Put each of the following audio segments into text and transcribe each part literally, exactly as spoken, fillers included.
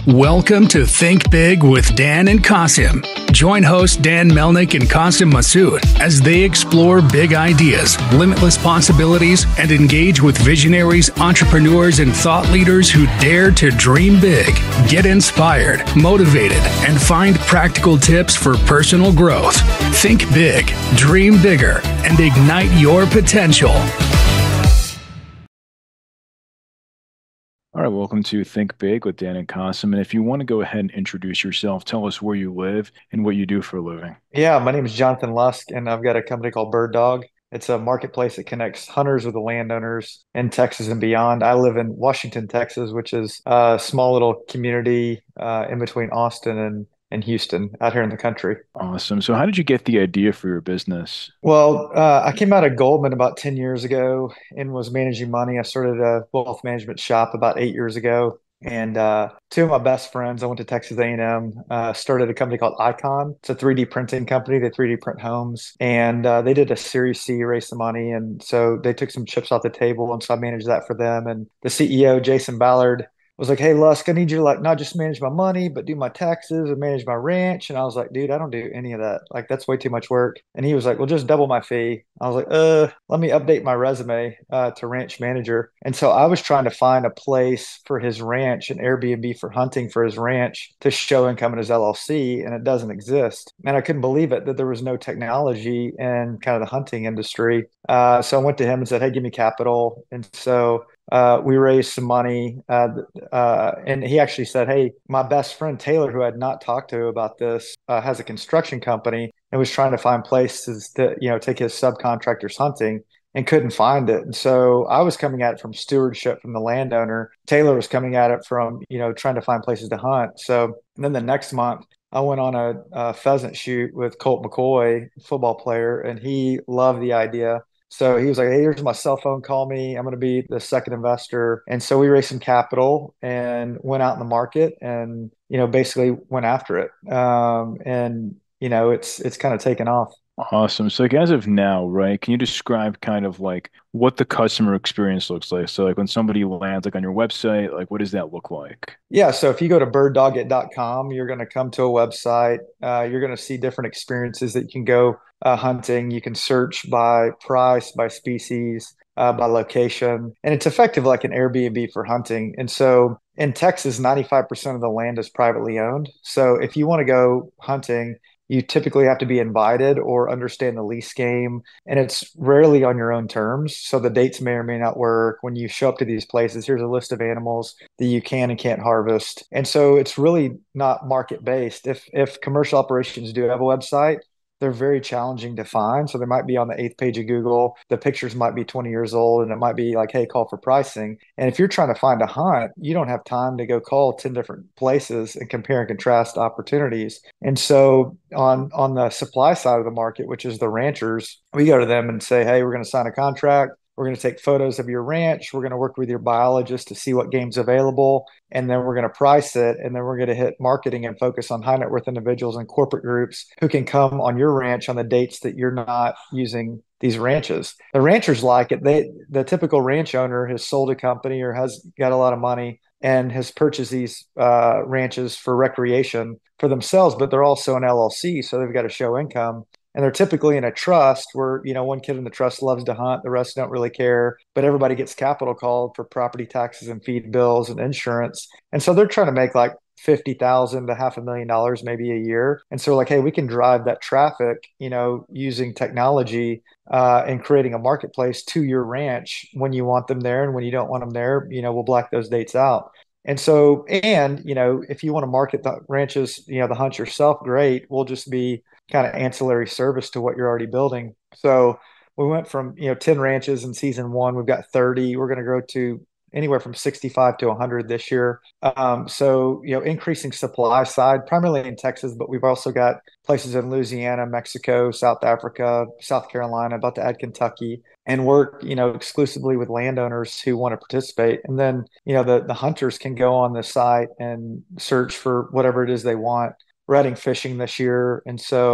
Welcome to Think Big with Dan and Qasim. Join host Dan Melnick and Qasim Masood as they explore big ideas, limitless possibilities, and engage with visionaries, entrepreneurs, and thought leaders who dare to dream big, get inspired, motivated, and find practical tips for personal growth. Think big, dream bigger, and ignite your potential. All right, welcome to Think Big with Dan and Qasim. And if you want to go ahead and introduce yourself, tell us where you live and what you do for a living. Yeah, my name is Jonathan Lusk, and I've got a company called Bird Dog. It's a marketplace that connects hunters with the landowners in Texas and beyond. I live in Washington, Texas, which is a small little community uh, in between Austin and, and Houston out here in the country. Awesome. So how did you get the idea for your business? Well, uh, I came out of Goldman about ten years ago and was managing money. I started a wealth management shop about eight years ago. And uh, two of my best friends, I went to Texas A and M, uh, started a company called Icon. It's a three D printing company. They three D print homes. And uh, they did a Series C, raise some money. And so they took some chips off the table. And so I managed that for them. And the C E O, Jason Ballard, was like, "Hey, Lusk, I need you to like not just manage my money, but do my taxes and manage my ranch." And I was like, "Dude, I don't do any of that. Like, that's way too much work." And he was like, "Well, just double my fee." I was like, "Uh, let me update my resume uh, to ranch manager." And so I was trying to find a place for his ranch, an Airbnb for hunting for his ranch to show income in his L L C, and it doesn't exist. And I couldn't believe it that there was no technology in kind of the hunting industry. Uh, so I went to him and said, "Hey, give me capital." And so Uh, we raised some money, uh, uh, and he actually said, "Hey, my best friend Taylor, who I had not talked to about this, uh, has a construction company and was trying to find places to, you know, take his subcontractors hunting and couldn't find it." And so I was coming at it from stewardship from the landowner. Taylor was coming at it from, you know, trying to find places to hunt. So and then the next month, I went on a, a pheasant shoot with Colt McCoy, football player, and he loved the idea. So he was like, "Hey, here's my cell phone. Call me. I'm going to be the second investor." And so we raised some capital and went out in the market and, you know, basically went after it. Um, and, you know, it's it's kind of taken off. Awesome. So like as of now, right, can you describe kind of like what the customer experience looks like? So like when somebody lands like on your website, like what does that look like? Yeah. So if you go to bird dog it dot com, you're going to come to a website. Uh, you're going to see different experiences that you can go uh, hunting. You can search by price, by species, uh, by location. And it's effective like an Airbnb for hunting. And so in Texas, ninety-five percent of the land is privately owned. So if you want to go hunting, you typically have to be invited or understand the lease game, and it's rarely on your own terms. So the dates may or may not work. When you show up to these places, here's a list of animals that you can and can't harvest. And so it's really not market based. If if commercial operations do have a website, they're very challenging to find. So they might be on the eighth page of Google. The pictures might be twenty years old and it might be like, "Hey, call for pricing." And if you're trying to find a hunt, you don't have time to go call ten different places and compare and contrast opportunities. And so on on the supply side of the market, which is the ranchers, we go to them and say, "Hey, we're going to sign a contract. We're going to take photos of your ranch. We're going to work with your biologist to see what game's available. And then we're going to price it. And then we're going to hit marketing and focus on high net worth individuals and corporate groups who can come on your ranch on the dates that you're not using these ranches." The ranchers like it. They, the typical ranch owner has sold a company or has got a lot of money and has purchased these uh, ranches for recreation for themselves, but they're also an L L C. So they've got to show income. And they're typically in a trust where, you know, one kid in the trust loves to hunt, the rest don't really care, but everybody gets capital called for property taxes and feed bills and insurance. And so they're trying to make like fifty thousand to half a million dollars maybe a year. And so like, hey, we can drive that traffic, you know, using technology uh, and creating a marketplace to your ranch when you want them there. And when you don't want them there, you know, we'll black those dates out. And so, and, you know, if you want to market the ranches, you know, the hunt yourself, great. We'll just be kind of ancillary service to what you're already building. So we went from, you know, ten ranches in season one. We've got thirty. We're going to grow to anywhere from sixty-five to one hundred this year. Um, so, you know, increasing supply side, primarily in Texas, but we've also got places in Louisiana, Mexico, South Africa, South Carolina, about to add Kentucky, and work, you know, exclusively with landowners who want to participate. And then, you know, the, the hunters can go on the site and search for whatever it is they want. We're adding fishing this year. And so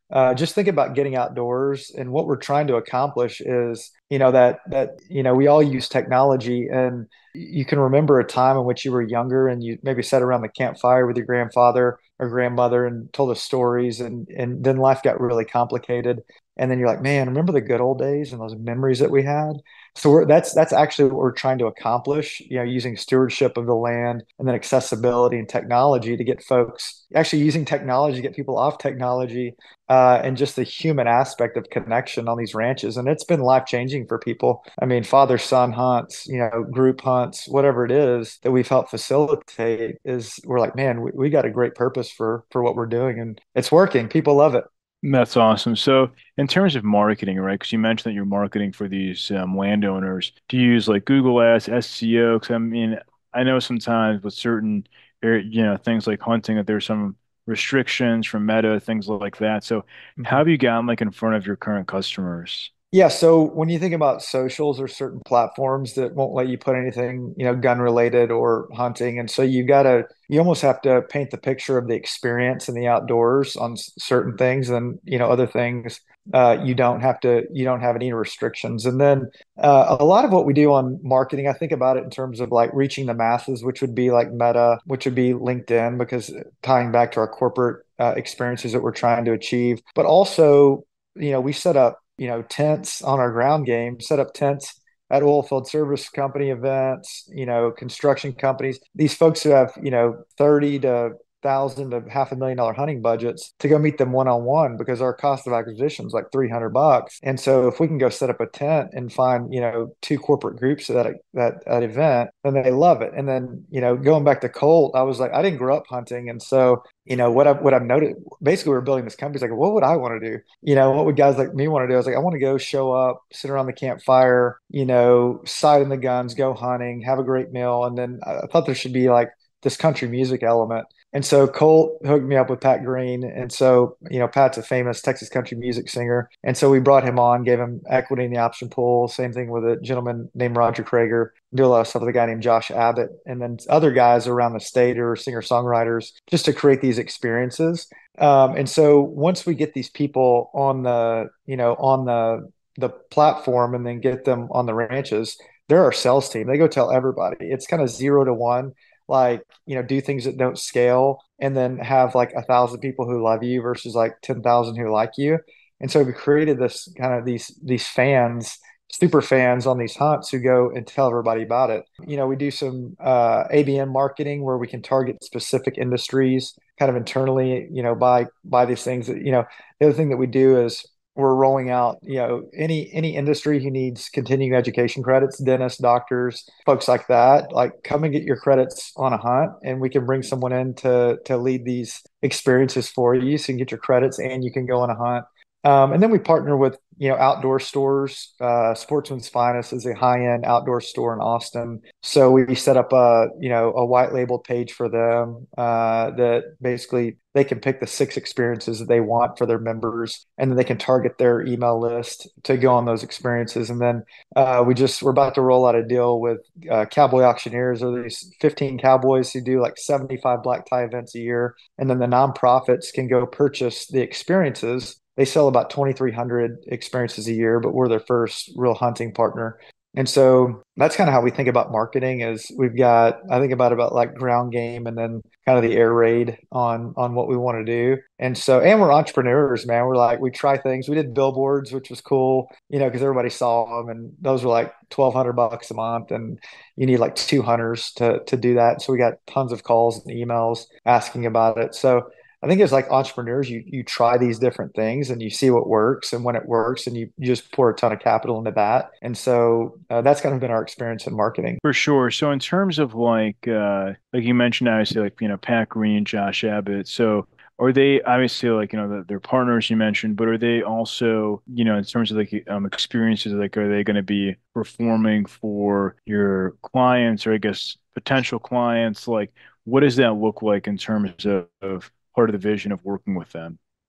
uh, just think about getting outdoors. And what we're trying to accomplish is, you know, that that you know we all use technology, and you can remember a time in which you were younger and you maybe sat around the campfire with your grandfather or grandmother and told us stories, and and then life got really complicated. And then you're like, man, remember the good old days and those memories that we had? So we're, that's that's actually what we're trying to accomplish, you know, using stewardship of the land and then accessibility and technology to get folks actually using technology to get people off technology, uh, and just the human aspect of connection on these ranches. And it's been life changing for people. I mean, father son hunts, you know, group hunts, whatever it is that we've helped facilitate, is we're like, man, we, we got a great purpose for for what we're doing, and it's working. People love it. That's awesome. So, in terms of marketing, right? Because you mentioned that you're marketing for these um, landowners. Do you use like Google Ads, S E O? Because I mean, I know sometimes with certain, ar- you know, things like hunting, that there's some restrictions from Meta, things like that. So, how Mhm. have you gotten like in front of your current customers? Yeah, so when you think about socials or certain platforms that won't let you put anything, you know, gun related or hunting, and so you gotta, you almost have to paint the picture of the experience in the outdoors on s- certain things, and you know, other things, uh, you don't have to, you don't have any restrictions. And then uh, a lot of what we do on marketing, I think about it in terms of like reaching the masses, which would be like Meta, which would be LinkedIn, because tying back to our corporate uh, experiences that we're trying to achieve, but also, you know, we set up, you know, tents on our ground game, set up tents at oil field service company events, you know, construction companies. These folks who have, you know, thirty to thousand to half a million dollar hunting budgets, to go meet them one on one, because our cost of acquisition is like three hundred bucks. And so if we can go set up a tent and find, you know, two corporate groups at that, that, that event, then they love it. And then, you know, going back to Colt, I was like, I didn't grow up hunting. And so, you know, what I've, what I've noted, basically we're building this company. It's like, what would I want to do? You know, what would guys like me want to do? I was like, I want to go show up, sit around the campfire, you know, sight in the guns, go hunting, have a great meal. And then I thought there should be like this country music element. And so Colt hooked me up with Pat Green. And so, you know, Pat's a famous Texas country music singer. And so we brought him on, gave him equity in the option pool. Same thing with a gentleman named Roger Krager. Do a lot of stuff with a guy named Josh Abbott. And then other guys around the state or singer songwriters, just to create these experiences. Um, and so once we get these people on the, you know, on the the platform and then get them on the ranches, they're our sales team. They go tell everybody. It's kind of zero to one, like, you know, do things that don't scale and then have like a thousand people who love you versus like ten thousand who like you. And so we created this kind of these these fans, super fans on these hunts, who go and tell everybody about it. You know, we do some uh, A B M marketing where we can target specific industries kind of internally, you know, by by these things that, you know, the other thing that we do is we're rolling out, you know, any any industry who needs continuing education credits, dentists, doctors, folks like that, like come and get your credits on a hunt, and we can bring someone in to to lead these experiences for you, so you can get your credits and you can go on a hunt. Um, and then we partner with, you know, outdoor stores. Uh, Sportsman's Finest is a high-end outdoor store in Austin. So we set up a, you know, a white label page for them, uh, that basically they can pick the six experiences that they want for their members, and then they can target their email list to go on those experiences. And then uh, we just we're about to roll out a deal with uh, Cowboy Auctioneers. Or these fifteen cowboys who do like seventy-five black tie events a year, and then the nonprofits can go purchase the experiences. They sell about twenty-three hundred experiences a year, but we're their first real hunting partner. And so that's kind of how we think about marketing. Is we've got, I think about about like ground game and then kind of the air raid on on what we want to do. And so, and we're entrepreneurs, man. We're like, we try things. We did billboards, which was cool, you know, because everybody saw them, and those were like twelve hundred bucks a month, and you need like two hunters to to do that. So we got tons of calls and emails asking about it. So I think it's like entrepreneurs, you you try these different things and you see what works, and when it works, and you, you just pour a ton of capital into that. And so uh, that's kind of been our experience in marketing. For sure. So in terms of like uh like you mentioned, obviously like you know Pat Green, Josh Abbott. So are they obviously like you know the, their partners you mentioned, but are they also you know in terms of like um experiences, like are they going to be performing for your clients, or I guess potential clients? Like what does that look like in terms of, of part of the vision of working with them?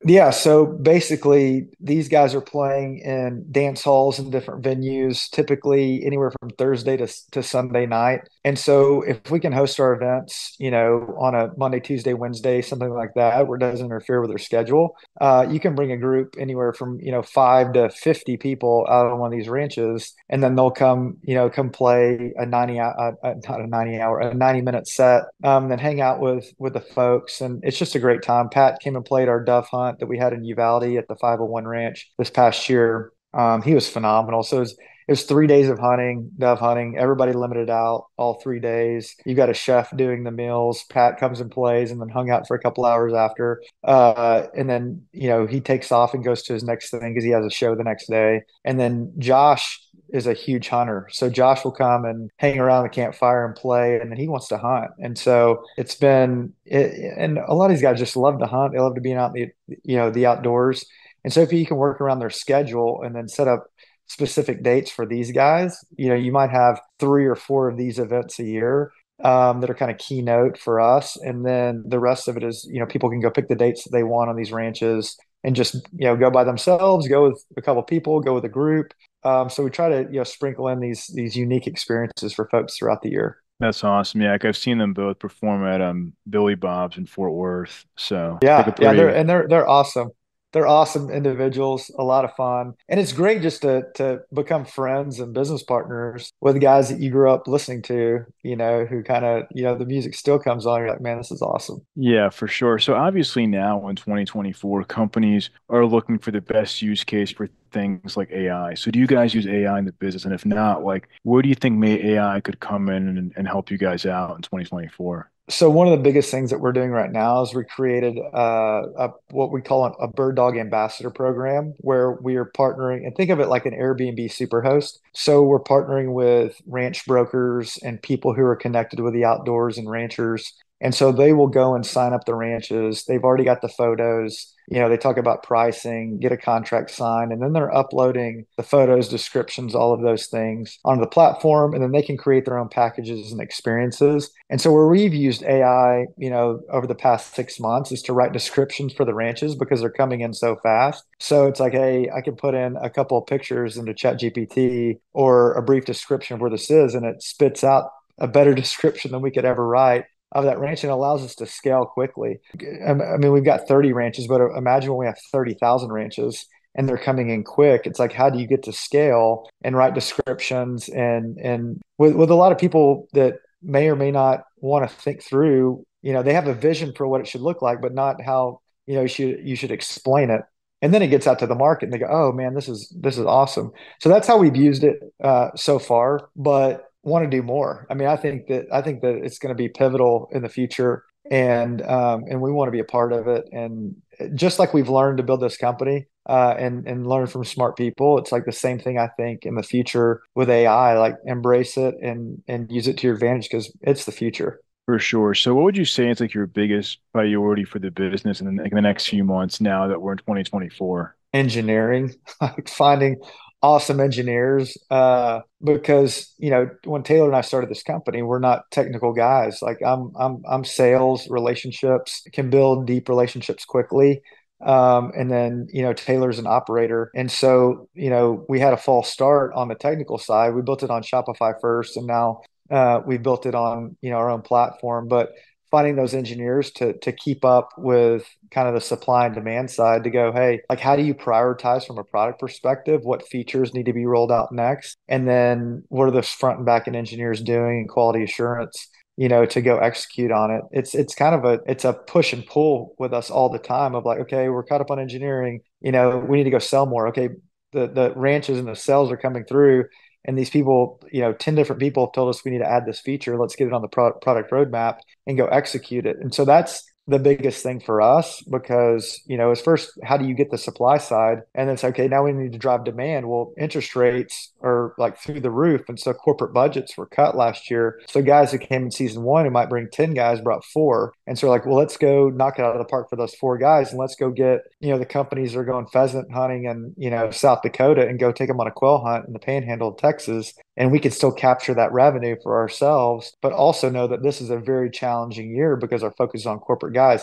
Yeah, so basically, these guys are playing in dance halls and different venues, typically anywhere from Thursday to, to Sunday night. And so, if we can host our events, you know, on a Monday, Tuesday, Wednesday, something like that, where it doesn't interfere with their schedule, uh, you can bring a group anywhere from, you know, five to fifty people out on one of these ranches, and then they'll come, you know, come play a ninety, uh, uh, not a ninety hour, a ninety minute set, um, then hang out with with the folks, and it's just a great time. Pat came and played our dove hunt that we had in Uvalde at the five oh one Ranch this past year. Um, he was phenomenal. So it was, it was three days of hunting, dove hunting. Everybody limited out all three days. You got a chef doing the meals. Pat comes and plays, and then hung out for a couple hours after. Uh, and then you know he takes off and goes to his next thing because he has a show the next day. And then Josh is a huge hunter. So Josh will come and hang around the campfire and play, and then he wants to hunt. And so it's been, it, and a lot of these guys just love to hunt. They love to be out in the, you know, the outdoors. And so if you can work around their schedule and then set up specific dates for these guys, you know, you might have three or four of these events a year. Um, that are kind of keynote for us. And then the rest of it is, you know, people can go pick the dates that they want on these ranches and just, you know, go by themselves, go with a couple of people, go with a group. Um, so we try to, you know, sprinkle in these these unique experiences for folks throughout the year. That's awesome. Yeah, like I've seen them both perform at um Billy Bob's in Fort Worth. So it's like a Yeah, yeah, they're pretty and they're they're awesome. They're awesome individuals, a lot of fun. And it's great just to to become friends and business partners with guys that you grew up listening to, you know, who kind of, you know, the music still comes on. You're like, man, this is awesome. Yeah, for sure. So obviously now in twenty twenty-four, companies are looking for the best use case for things like A I. So do you guys use A I in the business? And if not, like where do you think may A I could come in and, and help you guys out in twenty twenty-four? So one of the biggest things that we're doing right now is we created uh, a, what we call a Bird Dog Ambassador program, where we are partnering, and think of it like an Airbnb superhost. So we're partnering with ranch brokers and people who are connected with the outdoors and ranchers. And so they will go and sign up the ranches. They've already got the photos. You know, they talk about pricing, get a contract signed, and then they're uploading the photos, descriptions, all of those things onto the platform. And then they can create their own packages and experiences. And so where we've used A I, you know, over the past six months is to write descriptions for the ranches because they're coming in so fast. So it's like, hey, I can put in a couple of pictures into ChatGPT or a brief description of where this is, and it spits out a better description than we could ever write of that ranch, and allows us to scale quickly. I mean, we've got thirty ranches, but imagine when we have thirty thousand ranches and they're coming in quick. It's like, how do you get to scale and write descriptions? And, and with, with a lot of people that may or may not want to think through, you know, they have a vision for what it should look like, but not how, you know, you should, you should explain it. And then it gets out to the market and they go, oh man, this is, this is awesome. So that's how we've used it uh, so far. But want to do more. I mean, I think that I think that it's going to be pivotal in the future, and um, and we want to be a part of it. And just like we've learned to build this company uh, and and learn from smart people, it's like the same thing I think in the future with A I. Like embrace it and and use it to your advantage because it's the future. For sure. So what would you say is like your biggest priority for the business in the, like, the next few months now that we're in twenty twenty-four? Engineering, like finding awesome engineers. Uh, because you know, when Taylor and I started this company, we're not technical guys. Like I'm, I'm, I'm sales, relationships, can build deep relationships quickly. Um, and then you know, Taylor's an operator, and so you know, we had a false start on the technical side. We built it on Shopify first, and now uh, we built it on you know our own platform. But finding those engineers to to keep up with kind of the supply and demand side to go, hey, like how do you prioritize from a product perspective? What features need to be rolled out next? And then what are the front and back end engineers doing in quality assurance, you know, to go execute on it? It's it's kind of a it's a push and pull with us all the time of like, okay, we're caught up on engineering, you know, we need to go sell more. Okay, the the ranches and the sales are coming through. And these people, you know, ten different people have told us we need to add this feature. Let's get it on the pro- product roadmap and go execute it. And so that's the biggest thing for us because, you know, is first, how do you get the supply side? And it's okay, now we need to drive demand. Well, interest rates are like through the roof. And so corporate budgets were cut last year. So guys who came in season one who might bring ten guys brought four. And so like, well, let's go knock it out of the park for those four guys. And let's go get, you know, the companies that are going pheasant hunting in, you know, South Dakota and go take them on a quail hunt in the panhandle of Texas. And we can still capture that revenue for ourselves, but also know that this is a very challenging year because our focus is on corporate guys.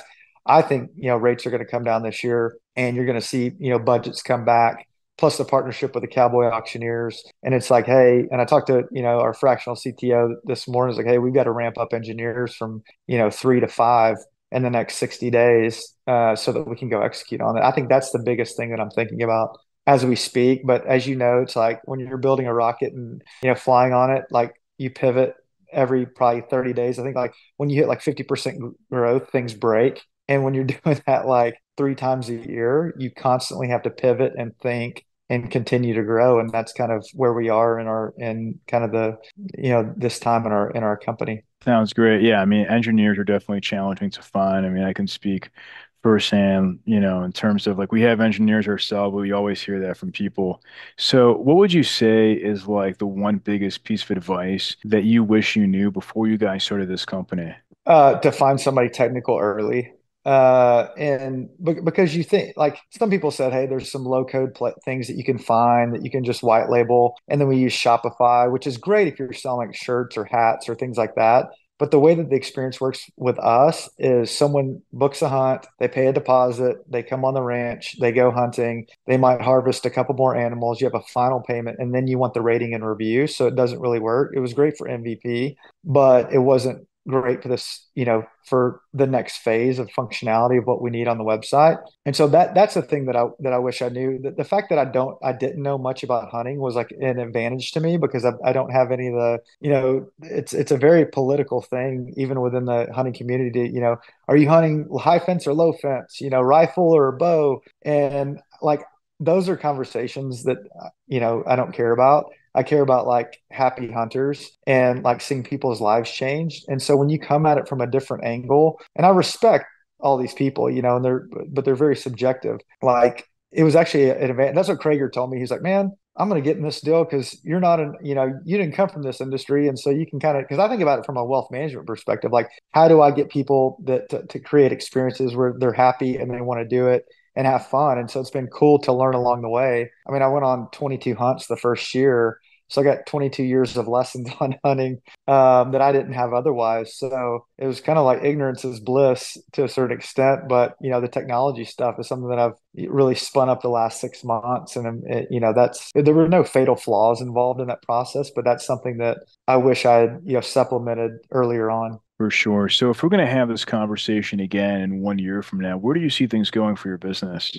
I think, you know, rates are going to come down this year, and you're going to see, you know, budgets come back, plus the partnership with the Cowboy Auctioneers. And it's like, hey, and I talked to, you know, our fractional C T O this morning. It's like, hey, we've got to ramp up engineers from, you know, three to five in the next sixty days uh, so that we can go execute on it. I think that's the biggest thing that I'm thinking about as we speak. But as you know, it's like when you're building a rocket and, you know, flying on it, like you pivot every probably thirty days. I think like when you hit like fifty percent growth, things break. And when you're doing that like three times a year, you constantly have to pivot and think and continue to grow. And that's kind of where we are in our, in kind of the, you know, this time in our, in our company. Sounds great. Yeah, I mean, engineers are definitely challenging to find. I mean, I can speak firsthand, you know, in terms of like we have engineers ourselves, but we always hear that from people. So, what would you say is like the one biggest piece of advice that you wish you knew before you guys started this company? Uh, to find somebody technical early. Uh, and be- because you think like some people said, hey, there's some low code pl- things that you can find that you can just white label. And then we use Shopify, which is great if you're selling like shirts or hats or things like that. But the way that the experience works with us is someone books a hunt, they pay a deposit, they come on the ranch, they go hunting, they might harvest a couple more animals, you have a final payment, and then you want the rating and review. So it doesn't really work. It was great for M V P, but it wasn't great for this, you know, for the next phase of functionality of what we need on the website. And so that that's the thing that I that I wish I knew. The, the fact that I don't I didn't know much about hunting was like an advantage to me because I, I don't have any of the, you know, it's it's a very political thing even within the hunting community. You know, are you hunting high fence or low fence? You know, rifle or bow? And like those are conversations that, you know, I don't care about. I care about like happy hunters and like seeing people's lives change. And so when you come at it from a different angle, and I respect all these people, you know, and they're, but they're very subjective. Like it was actually an event. That's what Krager told me. He's like, man, I'm going to get in this deal because you're not an, you know, you didn't come from this industry. And so you can kind of, because I think about it from a wealth management perspective, like how do I get people that to, to create experiences where they're happy and they want to do it and have fun. And so it's been cool to learn along the way. I mean, I went on twenty-two hunts the first year. So I got twenty-two years of lessons on hunting um, that I didn't have otherwise. So it was kind of like ignorance is bliss to a certain extent. But, you know, the technology stuff is something that I've really spun up the last six months. And, it, you know, that's, there were no fatal flaws involved in that process, but that's something that I wish I had, you know, supplemented earlier on. For sure. So if we're going to have this conversation again in one year from now, where do you see things going for your business?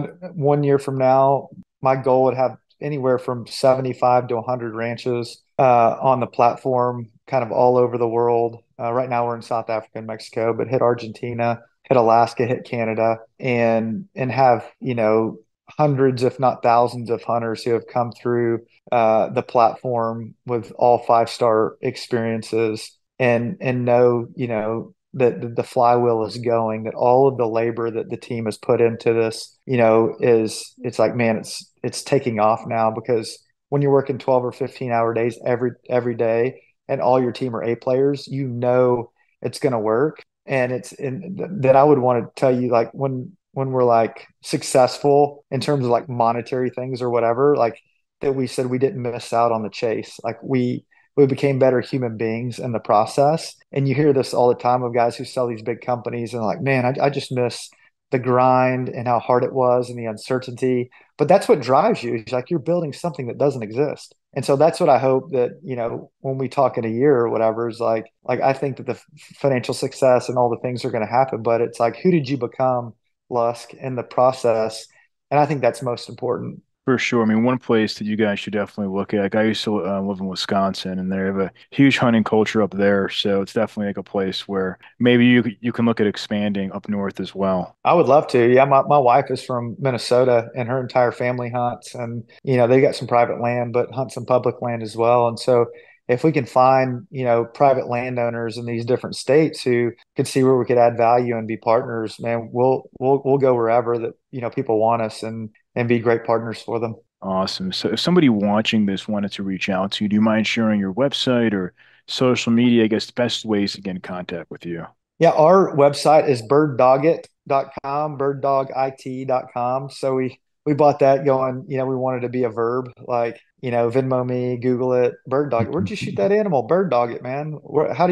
One year from now, my goal would have anywhere from seventy-five to one hundred ranches uh, on the platform, kind of all over the world. Uh, right now, we're in South Africa and Mexico, but hit Argentina, hit Alaska, hit Canada, and and have you know hundreds, if not thousands, of hunters who have come through uh, the platform with all five star experiences, and and know you know that the flywheel is going, that all of the labor that the team has put into this, you know, is it's like, man, it's it's taking off now because when you're working twelve or fifteen hour days every every day and all your team are A players, you know it's going to work. And it's in that I would want to tell you like when when we're like successful in terms of like monetary things or whatever, like that we said we didn't miss out on the chase. Like we we became better human beings in the process. And you hear this all the time of guys who sell these big companies and like, man, I, I just miss the grind and how hard it was and the uncertainty. But that's what drives you. It's like you're building something that doesn't exist. And so that's what I hope that, you know, when we talk in a year or whatever, is like, like I think that the financial success and all the things are going to happen, but it's like, who did you become, Lusk, in the process? And I think that's most important. For sure. I mean, one place that you guys should definitely look at, like I used to uh, live in Wisconsin and they have a huge hunting culture up there. So it's definitely like a place where maybe you you can look at expanding up north as well. I would love to. Yeah, my, my wife is from Minnesota and her entire family hunts and, you know, they got some private land, but hunt some public land as well. And so if we can find, you know, private landowners in these different states who could see where we could add value and be partners, man, we'll we'll we'll go wherever that, you know, people want us and and be great partners for them. Awesome. So if somebody watching this wanted to reach out to you, do you mind sharing your website or social media? I guess the best ways to get in contact with you. Yeah, our website is bird dog it dot com, bird dog it dot com. So we we bought that going, you know, we wanted to be a verb, like, you know, Venmo me, Google it, bird dog it. Where'd you shoot that animal? Bird dog it, man. Where, how do you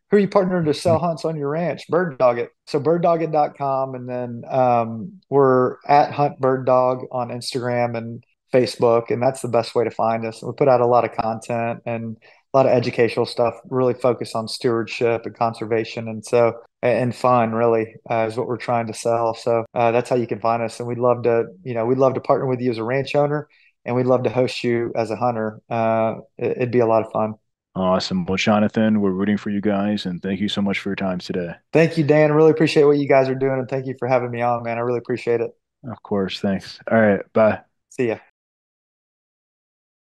who are you partnering to sell hunts on your ranch? Bird Dog It. So bird dog it dot com. And then um, we're at Hunt Bird Dog on Instagram and Facebook. And that's the best way to find us. And we put out a lot of content and a lot of educational stuff, really focus on stewardship and conservation. And so, and fun really uh, is what we're trying to sell. So uh, that's how you can find us. And we'd love to, you know, we'd love to partner with you as a ranch owner, and we'd love to host you as a hunter. Uh, it, it'd be a lot of fun. Awesome. Well, Jonathan, we're rooting for you guys, and thank you so much for your time today. Thank you, Dan. Really appreciate what you guys are doing, and thank you for having me on, man. I really appreciate it. Of course. Thanks. All right. Bye. See ya.